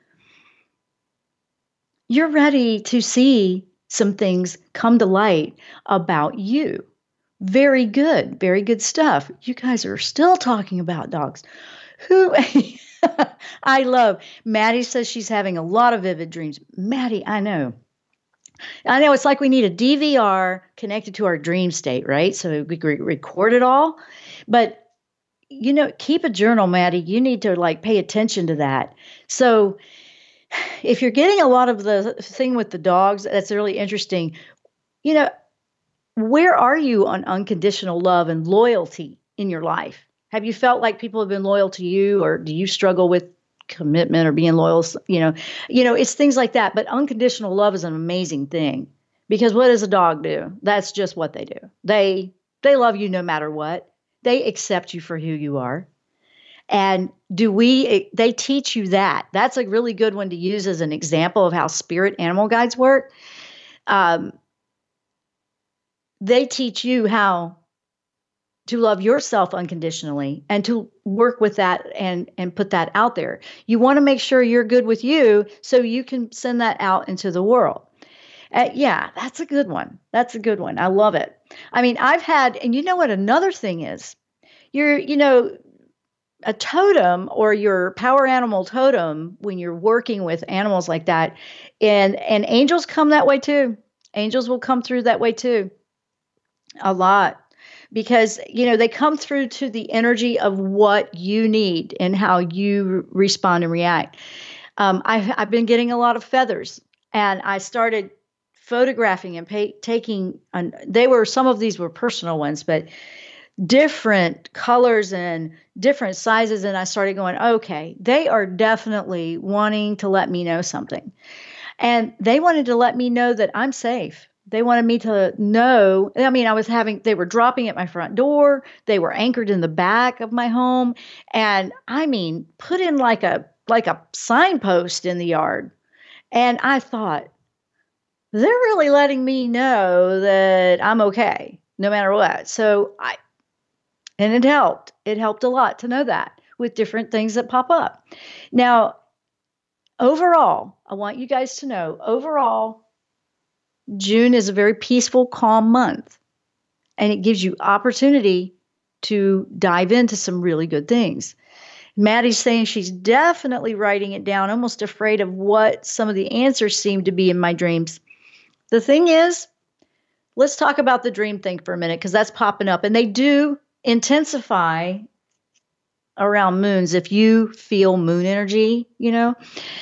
you're ready to see some things come to light about you. Very good, very good stuff. You guys are still talking about dogs. Who I love. Maddie says she's having a lot of vivid dreams. Maddie, I know. I know it's like we need a D V R connected to our dream state, right? So we can record it all. But, you know, keep a journal, Maddie. You need to like pay attention to that. So if you're getting a lot of the thing with the dogs, that's really interesting. You know, where are you on unconditional love and loyalty in your life? Have you felt like people have been loyal to you, or do you struggle with commitment or being loyal? You know, you know, it's things like that. But unconditional love is an amazing thing because what does a dog do? That's just what they do. They they love you no matter what. They accept you for who you are. And do we, they teach you that. That's a really good one to use as an example of how spirit animal guides work. Um, they teach you how to love yourself unconditionally and to work with that and, and put that out there. You want to make sure you're good with you so you can send that out into the world. Uh, yeah, that's a good one. That's a good one. I love it. I mean, I've had, and you know what another thing is? You're, you know, a totem or your power animal totem, when you're working with animals like that, and and angels come that way too. Angels will come through that way too. A lot. Because, you know, they come through to the energy of what you need and how you respond and react. Um, I've, I've been getting a lot of feathers, and I started photographing and pay, taking, an, they were, some of these were personal ones, but different colors and different sizes. And I started going, okay, they are definitely wanting to let me know something. And they wanted to let me know that I'm safe. They wanted me to know, I mean, I was having, they were dropping at my front door. They were anchored in the back of my home. And I mean, put in like a, like a signpost in the yard. And I thought, they're really letting me know that I'm okay, no matter what. So I, and it helped. It helped a lot to know that with different things that pop up. Now, overall, I want you guys to know, overall, June is a very peaceful, calm month. And it gives you opportunity to dive into some really good things. Maddie's saying she's definitely writing it down, almost afraid of what some of the answers seem to be in my dreams. The thing is, let's talk about the dream thing for a minute, because that's popping up. And they do intensify around moons. If you feel moon energy, you know,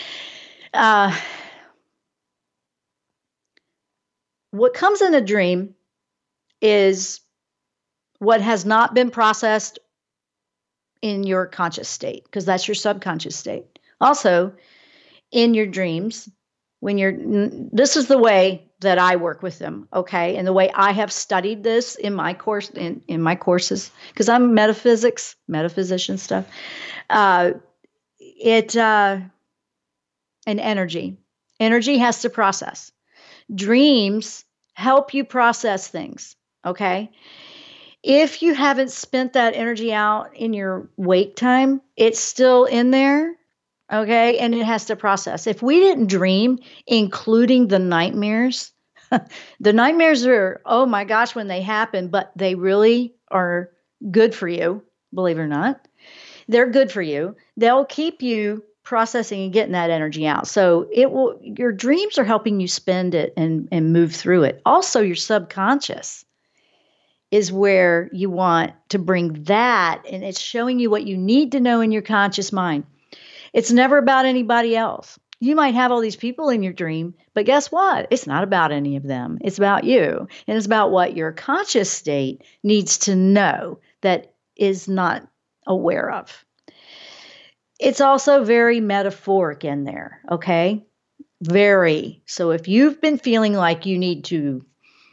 uh, what comes in a dream is what has not been processed in your conscious state, because that's your subconscious state. Also, in your dreams, when you're, this is the way that I work with them, okay? And the way I have studied this in my course, in, in my courses, because I'm metaphysics, metaphysician stuff. Uh, it, uh, and energy. Energy has to process. Dreams help you process things, okay? If you haven't spent that energy out in your wake time, it's still in there, okay? And it has to process. If we didn't dream, including the nightmares, the nightmares are, oh my gosh, when they happen, but they really are good for you, believe it or not. They're good for you. They'll keep you processing and getting that energy out. So it will, your dreams are helping you spend it and, and move through it. Also, your subconscious is where you want to bring that, and it's showing you what you need to know in your conscious mind. It's never about anybody else. You might have all these people in your dream, but guess what? It's not about any of them. It's about you. And it's about what your conscious state needs to know that is not aware of. It's also very metaphoric in there, okay? Very. So if you've been feeling like you need to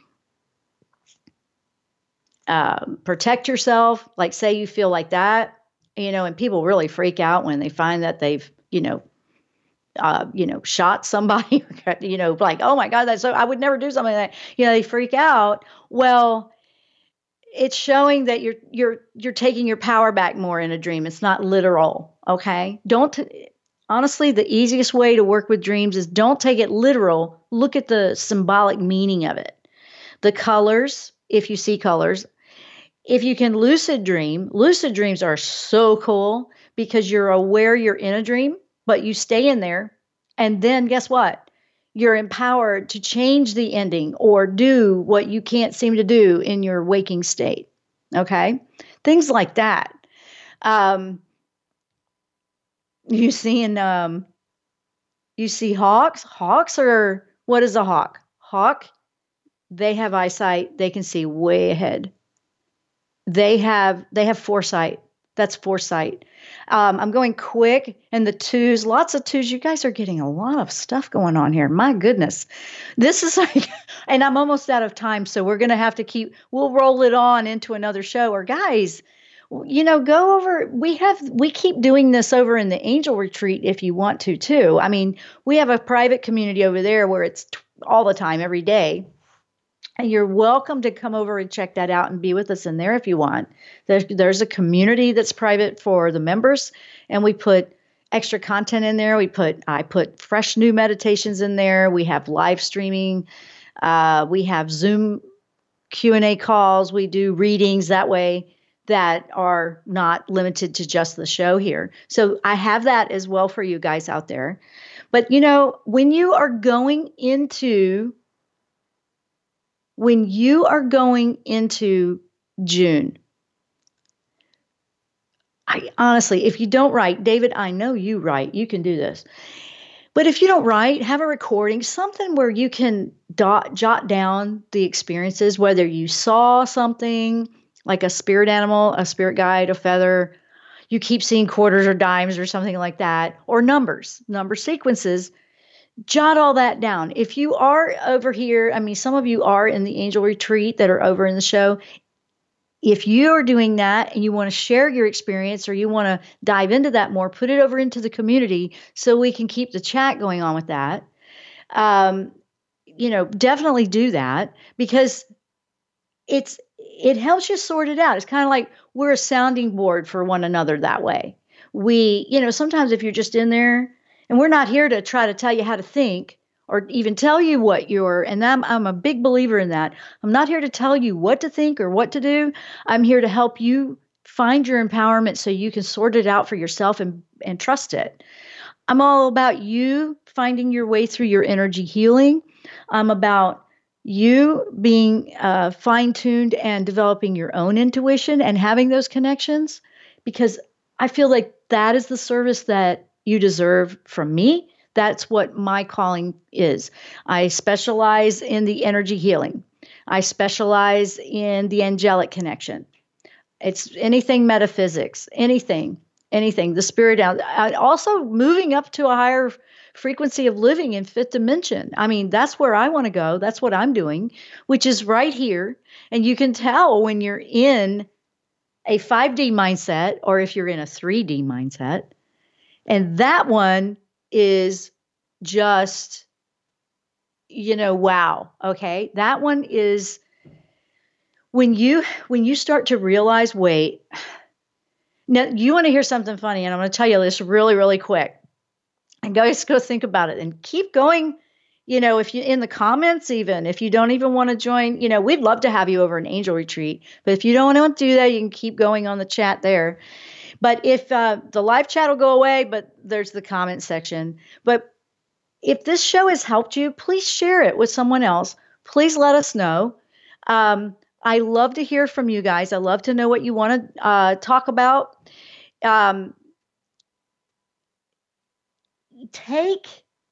uh, protect yourself, like say you feel like that, you know, and people really freak out when they find that they've, you know, uh, you know, shot somebody, you know, like, oh my God, that's so, I would never do something like that. You know, they freak out. Well, it's showing that you're you're you're taking your power back more in a dream. It's not literal, okay? Don't honestly, the easiest way to work with dreams is don't take it literal. Look at the symbolic meaning of it. The colors, if you see colors. If you can lucid dream, lucid dreams are so cool because you're aware you're in a dream, but you stay in there. And then guess what? You're empowered to change the ending or do what you can't seem to do in your waking state. Okay? Things like that. Um, you see in, um, you see hawks. Hawks are, what is a hawk? Hawk, they have eyesight. They can see way ahead. They have, they have foresight. That's foresight. Um, I'm going quick, and the twos, lots of twos. You guys are getting a lot of stuff going on here. My goodness. This is like, and I'm almost out of time, so we're going to have to keep, we'll roll it on into another show. Or guys, you know, go over, we have, we keep doing this over in the Angel Retreat if you want to, too. I mean, we have a private community over there where it's t- all the time, every day. And you're welcome to come over and check that out and be with us in there if you want. There's, there's a community that's private for the members, and we put extra content in there. We put, I put fresh new meditations in there. We have live streaming. Uh, we have Zoom Q and A calls. We do readings that way that are not limited to just the show here. So I have that as well for you guys out there. But, you know, when you are going into When you are going into June, I honestly, if you don't write, David, I know you write, you can do this. But if you don't write, have a recording, something where you can dot, jot down the experiences, whether you saw something like a spirit animal, a spirit guide, a feather, you keep seeing quarters or dimes or something like that, or numbers, number sequences. Jot all that down. If you are over here, I mean, some of you are in the Angel Retreat that are over in the show. If you are doing that and you want to share your experience or you want to dive into that more, put it over into the community so we can keep the chat going on with that. Um, you know, definitely do that because it's it helps you sort it out. It's kind of like we're a sounding board for one another that way. We, you know, sometimes if you're just in there, and we're not here to try to tell you how to think or even tell you what you're, and I'm, I'm a big believer in that. I'm not here to tell you what to think or what to do. I'm here to help you find your empowerment so you can sort it out for yourself and, and trust it. I'm all about you finding your way through your energy healing. I'm about you being uh, fine-tuned and developing your own intuition and having those connections, because I feel like that is the service that you deserve from me. That's what my calling is. I specialize in the energy healing. I specialize in the angelic connection. It's anything metaphysics, anything, anything, the spirit out. Also moving up to a higher frequency of living in fifth dimension. I mean, that's where I want to go. That's what I'm doing, which is right here. And you can tell when you're in a five D mindset or if you're in a three D mindset. And that one is just, you know, wow. Okay. That one is when you, when you start to realize, wait, now you want to hear something funny. And I'm going to tell you this really, really quick. And guys, go think about it and keep going. You know, if you in the comments, even if you don't even want to join, you know, we'd love to have you over an angel retreat. But if you don't want to do that, you can keep going on the chat there. But if uh, the live chat will go away, but there's the comment section. But if this show has helped you, please share it with someone else. Please let us know. Um, I love to hear from you guys. I love to know what you want to uh, talk about. Um, take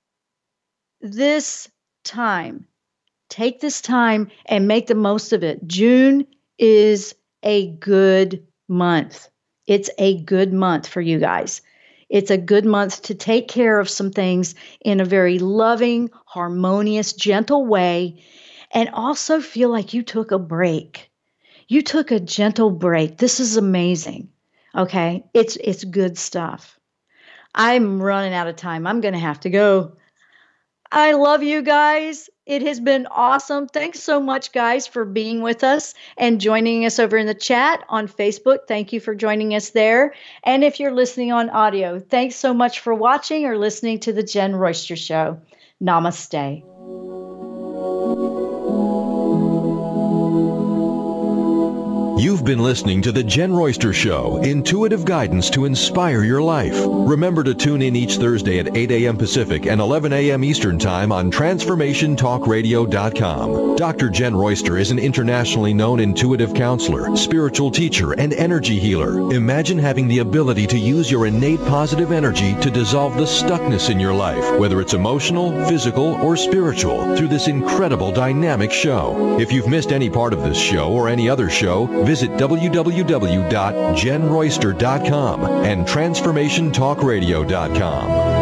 this time. Take this time and make the most of it. June is a good month. It's a good month for you guys. It's a good month to take care of some things in a very loving, harmonious, gentle way, and also feel like you took a break. You took a gentle break. This is amazing. Okay? It's it's good stuff. I'm running out of time. I'm going to have to go. I love you guys. It has been awesome. Thanks so much, guys, for being with us and joining us over in the chat on Facebook. Thank you for joining us there. And if you're listening on audio, thanks so much for watching or listening to The Jen Royster Show. Namaste. You've been listening to The Jen Royster Show, intuitive guidance to inspire your life. Remember to tune in each Thursday at eight a.m. Pacific and eleven a.m. Eastern Time on Transformation Talk Radio dot com. Doctor Jen Royster is an internationally known intuitive counselor, spiritual teacher, and energy healer. Imagine having the ability to use your innate positive energy to dissolve the stuckness in your life, whether it's emotional, physical, or spiritual, through this incredible dynamic show. If you've missed any part of this show or any other show, visit w w w dot jen royster dot com and Transformation Talk Radio dot com.